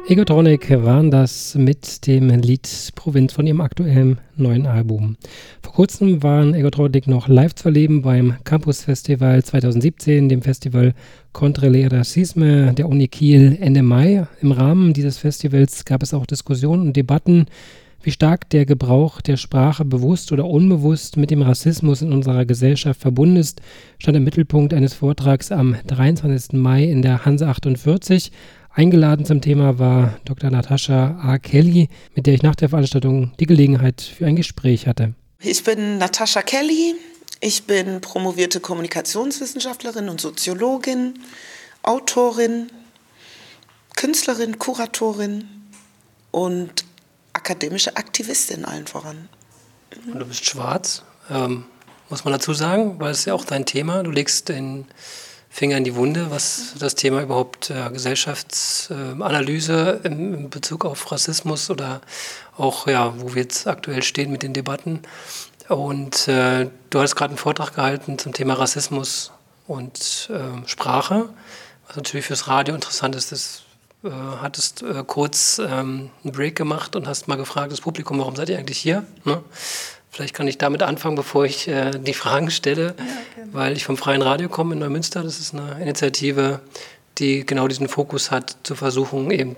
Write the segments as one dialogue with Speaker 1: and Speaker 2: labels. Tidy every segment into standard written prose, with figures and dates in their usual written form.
Speaker 1: Egotronic waren das mit dem Lied Provinz von ihrem aktuellen neuen Album. Vor kurzem waren Egotronic noch live zu erleben beim Campus Festival 2017, dem Festival Contre le Racisme der Uni Kiel Ende Mai. Im Rahmen dieses Festivals gab es auch Diskussionen und Debatten, wie stark der Gebrauch der Sprache bewusst oder unbewusst mit dem Rassismus in unserer Gesellschaft verbunden ist, stand im Mittelpunkt eines Vortrags am 23. Mai in der Hanse 48. Eingeladen zum Thema war Dr. Natascha A. Kelly, mit der ich nach der Veranstaltung die Gelegenheit für ein Gespräch hatte.
Speaker 2: Ich bin Natascha Kelly. Ich bin promovierte Kommunikationswissenschaftlerin und Soziologin, Autorin, Künstlerin, Kuratorin und akademische Aktivistin allen voran.
Speaker 3: Und du bist schwarz, muss man dazu sagen, weil es ja auch dein Thema. Du legst den Finger in die Wunde, was das Thema überhaupt Gesellschaftsanalyse in Bezug auf Rassismus oder auch, wo wir jetzt aktuell stehen mit den Debatten. Und du hast gerade einen Vortrag gehalten zum Thema Rassismus und Sprache, was natürlich fürs Radio interessant ist. Das hattest kurz einen Break gemacht und hast mal gefragt, das Publikum, warum seid ihr eigentlich hier? Ne? Vielleicht kann ich damit anfangen, bevor ich die Fragen stelle, weil ich vom Freien Radio komme in Neumünster. Das ist eine Initiative, die genau diesen Fokus hat, zu versuchen, eben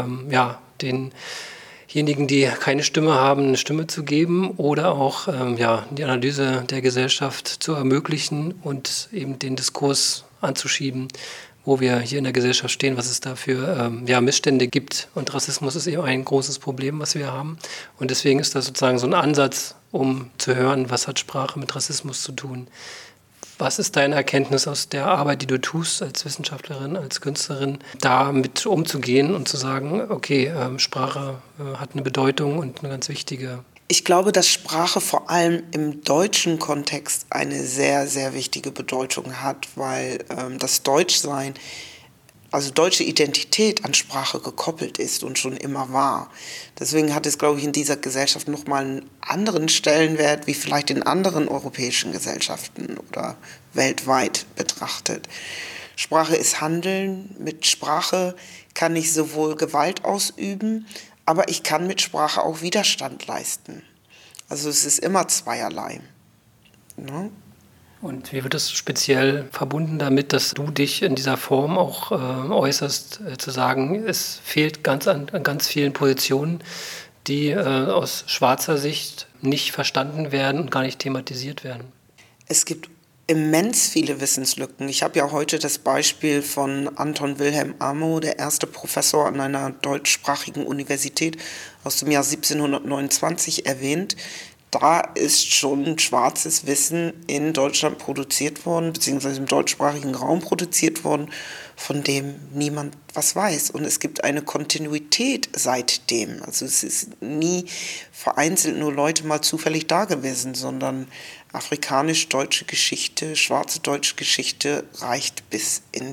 Speaker 3: denjenigen, die keine Stimme haben, eine Stimme zu geben oder auch die Analyse der Gesellschaft zu ermöglichen und eben den Diskurs anzuschieben, wo wir hier in der Gesellschaft stehen, was es da für Missstände gibt. Und Rassismus ist eben ein großes Problem, was wir haben. Und deswegen ist das sozusagen so ein Ansatz, um zu hören, was hat Sprache mit Rassismus zu tun. Was ist deine Erkenntnis aus der Arbeit, die du tust als Wissenschaftlerin, als Künstlerin, damit umzugehen und zu sagen, okay, Sprache hat eine Bedeutung und eine ganz wichtige?
Speaker 2: Ich glaube, dass Sprache vor allem im deutschen Kontext eine sehr, sehr wichtige Bedeutung hat, weil das Deutschsein, also deutsche Identität an Sprache gekoppelt ist und schon immer war. Deswegen hat es, glaube ich, in dieser Gesellschaft nochmal einen anderen Stellenwert wie vielleicht in anderen europäischen Gesellschaften oder weltweit betrachtet. Sprache ist Handeln. Mit Sprache kann ich sowohl Gewalt ausüben, aber ich kann mit Sprache auch Widerstand leisten. Also es ist immer zweierlei. Ne?
Speaker 3: Und wie wird das speziell verbunden damit, dass du dich in dieser Form auch äußerst, zu sagen, es fehlt an ganz vielen Positionen, die aus schwarzer Sicht nicht verstanden werden und gar nicht thematisiert werden?
Speaker 2: Es gibt immens viele Wissenslücken. Ich habe ja heute das Beispiel von Anton Wilhelm Amo, der erste Professor an einer deutschsprachigen Universität aus dem Jahr 1729 erwähnt. Da ist schon schwarzes Wissen in Deutschland produziert worden, beziehungsweise im deutschsprachigen Raum produziert worden, von dem niemand was weiß. Und es gibt eine Kontinuität seitdem. Also es ist nie vereinzelt nur Leute mal zufällig da gewesen, sondern afrikanisch-deutsche Geschichte, schwarze deutsche Geschichte reicht bis in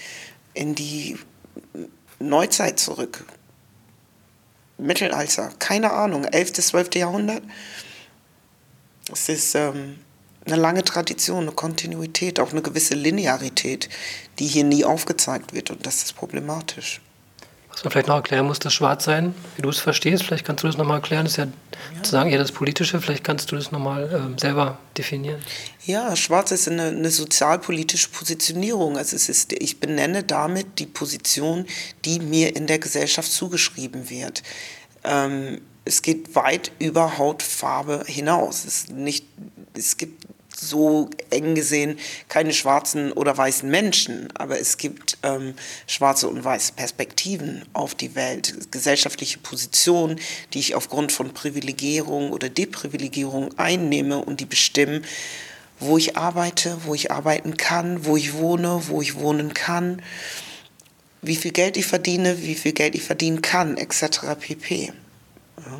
Speaker 2: die Neuzeit zurück. Mittelalter, keine Ahnung, 11. bis 12. Jahrhundert. Es ist eine lange Tradition, eine Kontinuität, auch eine gewisse Linearität, die hier nie aufgezeigt wird, und das ist problematisch.
Speaker 3: Was man vielleicht noch erklären muss, das Schwarzsein, wie du es verstehst, vielleicht kannst du das nochmal erklären, das ist ja sozusagen eher das Politische, vielleicht kannst du das nochmal selber definieren.
Speaker 2: Ja, Schwarz ist eine sozialpolitische Positionierung, also ich benenne damit die Position, die mir in der Gesellschaft zugeschrieben wird. Es geht weit über Hautfarbe hinaus. Es gibt so eng gesehen keine schwarzen oder weißen Menschen, aber es gibt schwarze und weiße Perspektiven auf die Welt, gesellschaftliche Positionen, die ich aufgrund von Privilegierung oder Deprivilegierung einnehme und die bestimmen, wo ich arbeite, wo ich arbeiten kann, wo ich wohnen kann, wie viel Geld ich verdiene, wie viel Geld ich verdienen kann, etc. pp. Ja.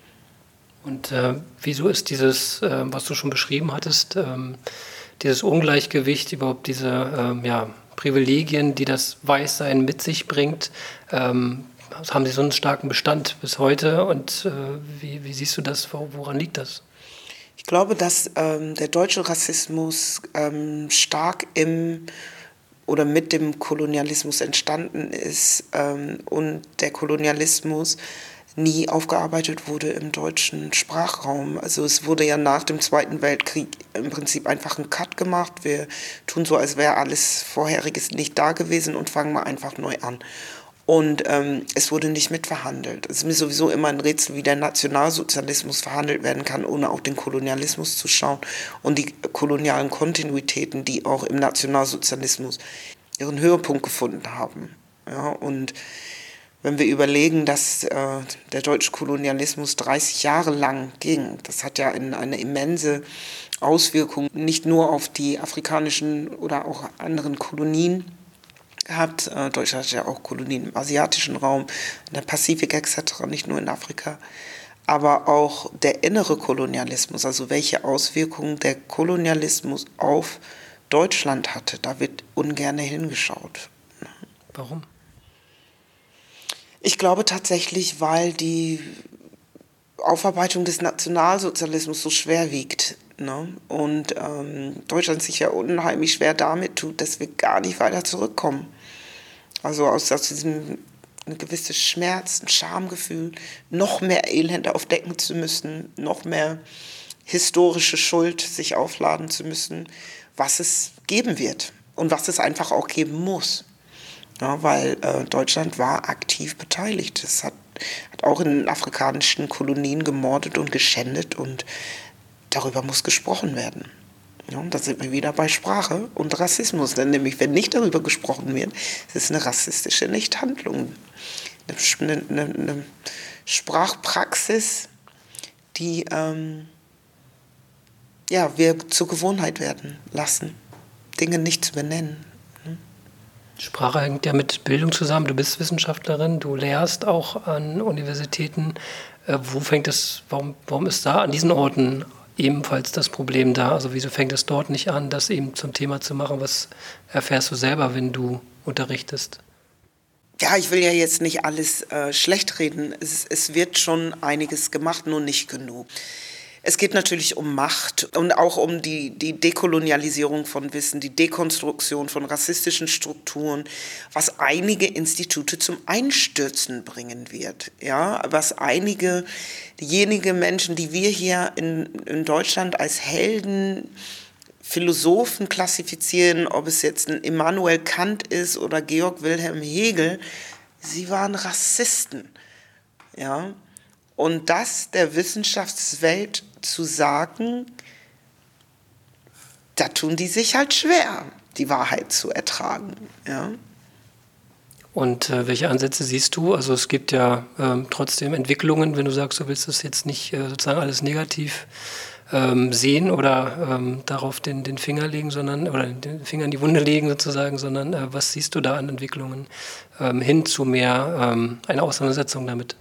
Speaker 3: Und wieso ist dieses, was du schon beschrieben hattest, dieses Ungleichgewicht, überhaupt diese Privilegien, die das Weißsein mit sich bringt, haben sie so einen starken Bestand bis heute? Und wie siehst du das? Woran liegt das?
Speaker 2: Ich glaube, dass der deutsche Rassismus stark oder mit dem Kolonialismus entstanden ist und der Kolonialismus nie aufgearbeitet wurde im deutschen Sprachraum. Also es wurde ja nach dem Zweiten Weltkrieg im Prinzip einfach ein Cut gemacht. Wir tun so, als wäre alles Vorheriges nicht da gewesen und fangen mal einfach neu an. Und es wurde nicht mitverhandelt. Es ist mir sowieso immer ein Rätsel, wie der Nationalsozialismus verhandelt werden kann, ohne auf den Kolonialismus zu schauen und die kolonialen Kontinuitäten, die auch im Nationalsozialismus ihren Höhepunkt gefunden haben. Ja, und wenn wir überlegen, dass der deutsche Kolonialismus 30 Jahre lang ging, das hat ja eine immense Auswirkung nicht nur auf die afrikanischen oder auch anderen Kolonien gehabt. Deutschland hat ja auch Kolonien im asiatischen Raum, in der Pazifik etc., nicht nur in Afrika. Aber auch der innere Kolonialismus, also welche Auswirkungen der Kolonialismus auf Deutschland hatte, da wird ungern hingeschaut.
Speaker 3: Warum?
Speaker 2: Ich glaube tatsächlich, weil die Aufarbeitung des Nationalsozialismus so schwer wiegt. Ne? Und Deutschland sich ja unheimlich schwer damit tut, dass wir gar nicht weiter zurückkommen. Also aus diesem ein gewisses Schmerz, ein Schamgefühl, noch mehr Elend aufdecken zu müssen, noch mehr historische Schuld sich aufladen zu müssen, was es geben wird und was es einfach auch geben muss. Ja, weil Deutschland war aktiv beteiligt. Es hat auch in den afrikanischen Kolonien gemordet und geschändet und darüber muss gesprochen werden. Ja, und da sind wir wieder bei Sprache und Rassismus. Denn nämlich, wenn nicht darüber gesprochen wird, ist es eine rassistische Nichthandlung. Eine Sprachpraxis, die wir zur Gewohnheit werden lassen, Dinge nicht zu benennen.
Speaker 3: Sprache hängt ja mit Bildung zusammen. Du bist Wissenschaftlerin, du lehrst auch an Universitäten. Warum ist da an diesen Orten ebenfalls das Problem da? Also wieso fängt es dort nicht an, das eben zum Thema zu machen? Was erfährst du selber, wenn du unterrichtest?
Speaker 2: Ja, ich will ja jetzt nicht alles schlecht reden. Es wird schon einiges gemacht, nur nicht genug. Es geht natürlich um Macht und auch um die Dekolonialisierung von Wissen, die Dekonstruktion von rassistischen Strukturen, was einige Institute zum Einstürzen bringen wird. Ja, was diejenigen Menschen, die wir hier in Deutschland als Helden, Philosophen klassifizieren, ob es jetzt ein Immanuel Kant ist oder Georg Wilhelm Hegel, sie waren Rassisten. Ja. Und das der Wissenschaftswelt zu sagen, da tun die sich halt schwer, die Wahrheit zu ertragen. Ja.
Speaker 3: Und welche Ansätze siehst du? Also es gibt ja trotzdem Entwicklungen, wenn du sagst, du willst das jetzt nicht sozusagen alles negativ sehen oder darauf den Finger legen, oder den Finger in die Wunde legen sozusagen, sondern was siehst du da an Entwicklungen hin zu mehr einer Auseinandersetzung damit?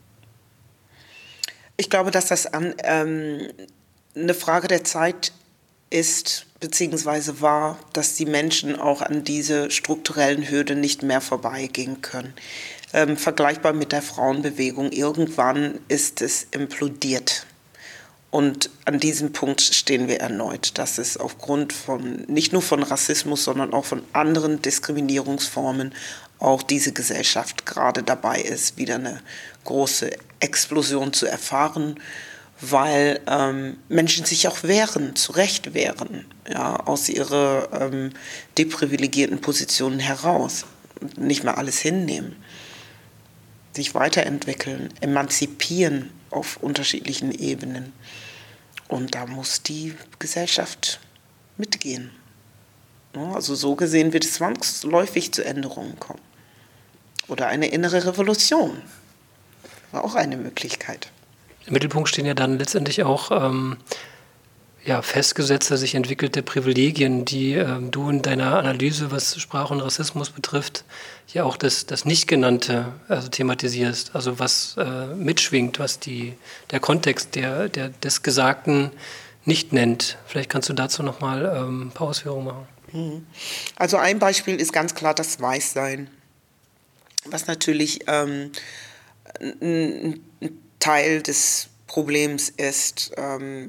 Speaker 2: Ich glaube, dass das eine Frage der Zeit ist, beziehungsweise war, dass die Menschen auch an diese strukturellen Hürden nicht mehr vorbeigehen können. Vergleichbar mit der Frauenbewegung. Irgendwann ist es implodiert. Und an diesem Punkt stehen wir erneut, dass es aufgrund von, nicht nur von Rassismus, sondern auch von anderen Diskriminierungsformen auch diese Gesellschaft gerade dabei ist, wieder eine große Explosion zu erfahren, weil Menschen sich auch wehren, zu Recht wehren, ja, aus ihrer deprivilegierten Positionen heraus und nicht mehr alles hinnehmen, sich weiterentwickeln, emanzipieren auf unterschiedlichen Ebenen. Und da muss die Gesellschaft mitgehen. Ja, also so gesehen wird es zwangsläufig zu Änderungen kommen. Oder eine innere Revolution. War auch eine Möglichkeit.
Speaker 3: Im Mittelpunkt stehen ja dann letztendlich auch festgesetzte, sich entwickelte Privilegien, die du in deiner Analyse, was Sprache und Rassismus betrifft, ja auch das Nicht-Genannte thematisierst. Also was mitschwingt, was der Kontext des Gesagten nicht nennt. Vielleicht kannst du dazu nochmal ein paar Ausführungen machen.
Speaker 2: Also ein Beispiel ist ganz klar das Weißsein, was natürlich ein Teil des Problems ist.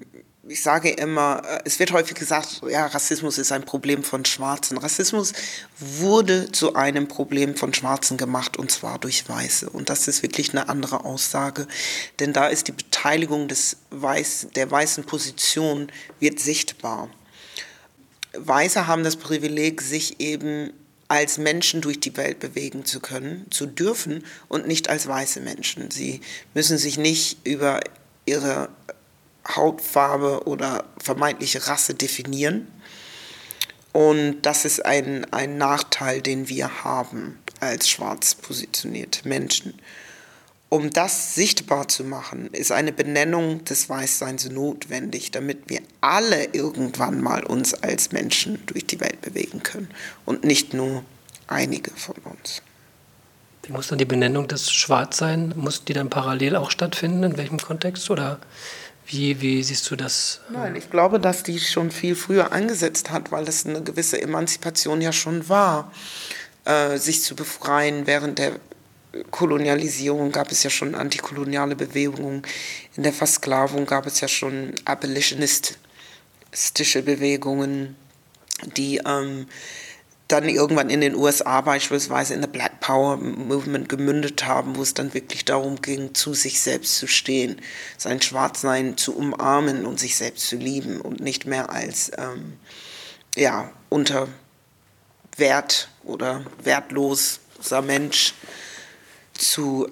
Speaker 2: ich sage immer, es wird häufig gesagt, ja, Rassismus ist ein Problem von Schwarzen. Rassismus wurde zu einem Problem von Schwarzen gemacht, und zwar durch Weiße. Und das ist wirklich eine andere Aussage, denn da ist die Beteiligung der weißen Position wird sichtbar. Weiße haben das Privileg, sich eben als Menschen durch die Welt bewegen zu können, zu dürfen und nicht als weiße Menschen. Sie müssen sich nicht über ihre Hautfarbe oder vermeintliche Rasse definieren. Und das ist ein Nachteil, den wir haben als schwarz positionierte Menschen. Um das sichtbar zu machen, ist eine Benennung des Weißseins notwendig, damit wir alle irgendwann mal uns als Menschen durch die Welt bewegen können und nicht nur einige von uns.
Speaker 3: Wie muss dann die Benennung des Schwarzsein, muss die dann parallel auch stattfinden? In welchem Kontext? Oder wie siehst du das?
Speaker 2: Nein, ich glaube, dass die schon viel früher angesetzt hat, weil das eine gewisse Emanzipation ja schon war, sich zu befreien. Während der Kolonialisierung gab es ja schon antikoloniale Bewegungen. In der Versklavung gab es ja schon abolitionistische Bewegungen, die dann irgendwann in den USA beispielsweise in der Black Power Movement gemündet haben, wo es dann wirklich darum ging, zu sich selbst zu stehen, sein Schwarzsein zu umarmen und sich selbst zu lieben und nicht mehr als unter Wert oder wertloser Mensch zu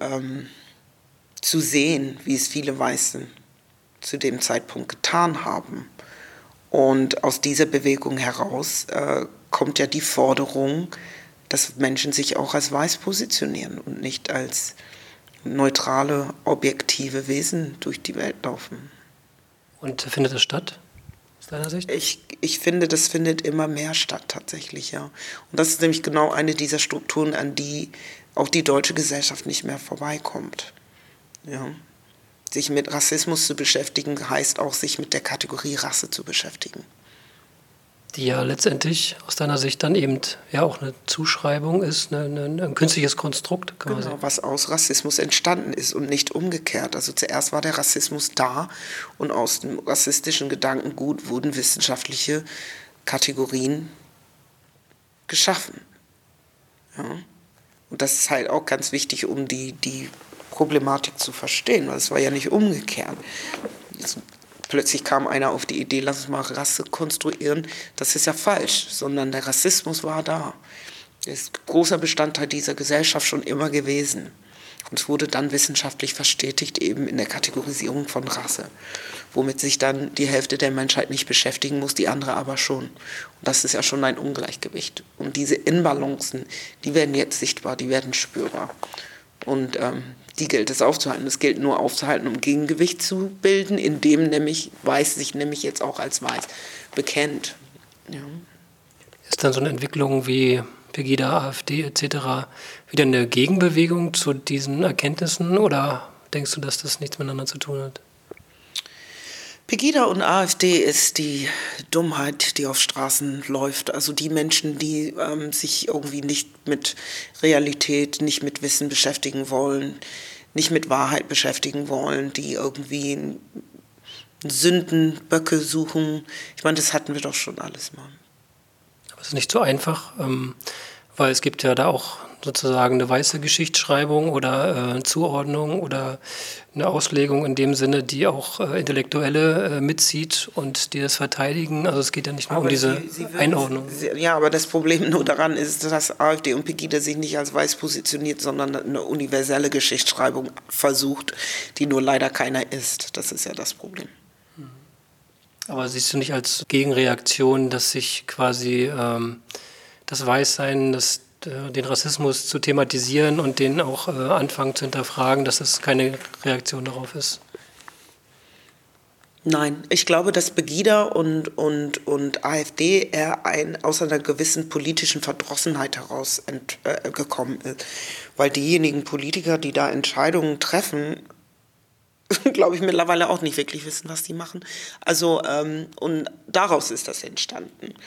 Speaker 2: sehen, wie es viele Weiße zu dem Zeitpunkt getan haben. Und aus dieser Bewegung heraus kommt ja die Forderung, dass Menschen sich auch als weiß positionieren und nicht als neutrale, objektive Wesen durch die Welt laufen.
Speaker 3: Und findet das statt, aus deiner Sicht?
Speaker 2: Ich finde, das findet immer mehr statt tatsächlich, ja. Und das ist nämlich genau eine dieser Strukturen, an die auch die deutsche Gesellschaft nicht mehr vorbeikommt. Ja. Sich mit Rassismus zu beschäftigen, heißt auch, sich mit der Kategorie Rasse zu beschäftigen.
Speaker 3: Die ja letztendlich aus deiner Sicht dann eben ja auch eine Zuschreibung ist, ein künstliches Konstrukt quasi.
Speaker 2: Genau, was aus Rassismus entstanden ist und nicht umgekehrt. Also zuerst war der Rassismus da und aus dem rassistischen Gedankengut wurden wissenschaftliche Kategorien geschaffen. Ja. Und das ist halt auch ganz wichtig, um die Problematik zu verstehen, weil es war ja nicht umgekehrt. Plötzlich kam einer auf die Idee, lass uns mal Rasse konstruieren. Das ist ja falsch, sondern der Rassismus war da. Er ist ein großer Bestandteil dieser Gesellschaft schon immer gewesen. Und es wurde dann wissenschaftlich verstetigt, eben in der Kategorisierung von Rasse, womit sich dann die Hälfte der Menschheit nicht beschäftigen muss, die andere aber schon. Und das ist ja schon ein Ungleichgewicht. Und diese Inbalancen, die werden jetzt sichtbar, die werden spürbar. Und die gilt es aufzuhalten. Es gilt nur aufzuhalten, um Gegengewicht zu bilden, indem nämlich Weiß sich nämlich jetzt auch als Weiß bekennt. Ja.
Speaker 3: Ist dann so eine Entwicklung wie Pegida, AfD etc. wieder eine Gegenbewegung zu diesen Erkenntnissen oder denkst du, dass das nichts miteinander zu tun hat?
Speaker 2: Pegida und AfD ist die Dummheit, die auf Straßen läuft. Also die Menschen, die sich irgendwie nicht mit Realität, nicht mit Wissen beschäftigen wollen, nicht mit Wahrheit beschäftigen wollen, die irgendwie Sündenböcke suchen. Ich meine, das hatten wir doch schon alles mal.
Speaker 3: Aber es ist nicht so einfach, weil es gibt ja da auch sozusagen eine weiße Geschichtsschreibung oder Zuordnung oder eine Auslegung in dem Sinne, die auch Intellektuelle mitzieht und die das verteidigen. Also es geht ja nicht nur um diese Einordnung.
Speaker 2: Ja, aber das Problem nur daran ist, dass AfD und Pegida sich nicht als weiß positioniert, sondern eine universelle Geschichtsschreibung versucht, die nur leider keiner ist. Das ist ja das Problem.
Speaker 3: Aber siehst du nicht als Gegenreaktion, dass sich quasi das Weißsein, den Rassismus zu thematisieren und den auch anfangen zu hinterfragen, dass es keine Reaktion darauf ist?
Speaker 2: Nein, ich glaube, dass Pegida und AfD eher aus einer gewissen politischen Verdrossenheit heraus gekommen ist. Weil diejenigen Politiker, die da Entscheidungen treffen, glaube ich, mittlerweile auch nicht wirklich wissen, was die machen. Also, und daraus ist das entstanden.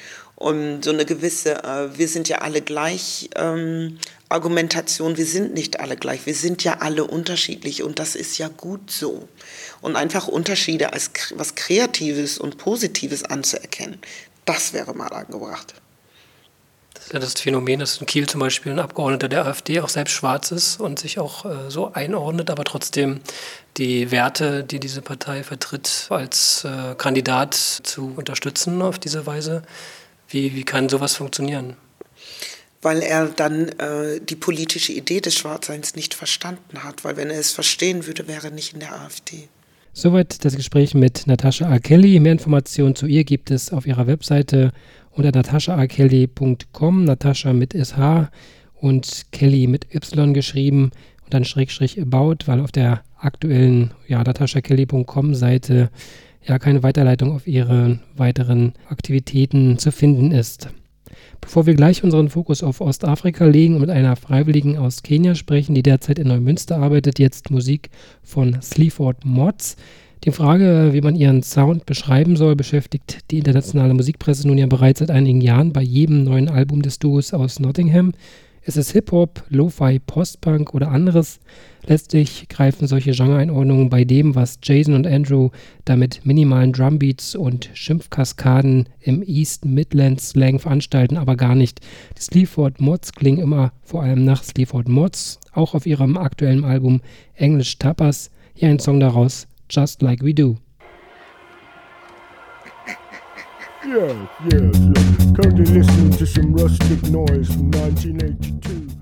Speaker 2: Und so eine gewisse, wir sind ja alle gleich, Argumentation, wir sind nicht alle gleich, wir sind ja alle unterschiedlich und das ist ja gut so. Und einfach Unterschiede als was Kreatives und Positives anzuerkennen, das wäre mal angebracht.
Speaker 3: Das ist ja das Phänomen, dass in Kiel zum Beispiel ein Abgeordneter der AfD auch selbst schwarz ist und sich auch so einordnet, aber trotzdem die Werte, die diese Partei vertritt, als Kandidat zu unterstützen auf diese Weise. Wie kann sowas funktionieren?
Speaker 2: Weil er dann die politische Idee des Schwarzseins nicht verstanden hat. Weil wenn er es verstehen würde, wäre er nicht in der AfD.
Speaker 1: Soweit das Gespräch mit Natascha A. Kelly. Mehr Informationen zu ihr gibt es auf ihrer Webseite unter nataschakelly.com. Natascha mit SH und Kelly mit Y geschrieben und dann /about, weil auf der aktuellen nataschakelly.com Seite keine Weiterleitung auf ihre weiteren Aktivitäten zu finden ist. Bevor wir gleich unseren Fokus auf Ostafrika legen und mit einer Freiwilligen aus Kenia sprechen, die derzeit in Neumünster arbeitet, jetzt Musik von Sleaford Mods. Die Frage, wie man ihren Sound beschreiben soll, beschäftigt die internationale Musikpresse nun ja bereits seit einigen Jahren bei jedem neuen Album des Duos aus Nottingham. Es ist Hip-Hop, Lo-Fi, Post-Punk oder anderes. Letztlich greifen solche Genre-Einordnungen bei dem, was Jason und Andrew da mit minimalen Drumbeats und Schimpfkaskaden im East Midlands Slang veranstalten, aber gar nicht. Die Sleaford Mods klingen immer vor allem nach Sleaford Mods, auch auf ihrem aktuellen Album English Tapas. Hier ein Song daraus, Just Like We Do.
Speaker 4: Yes. Currently listening to some rustic noise from 1982.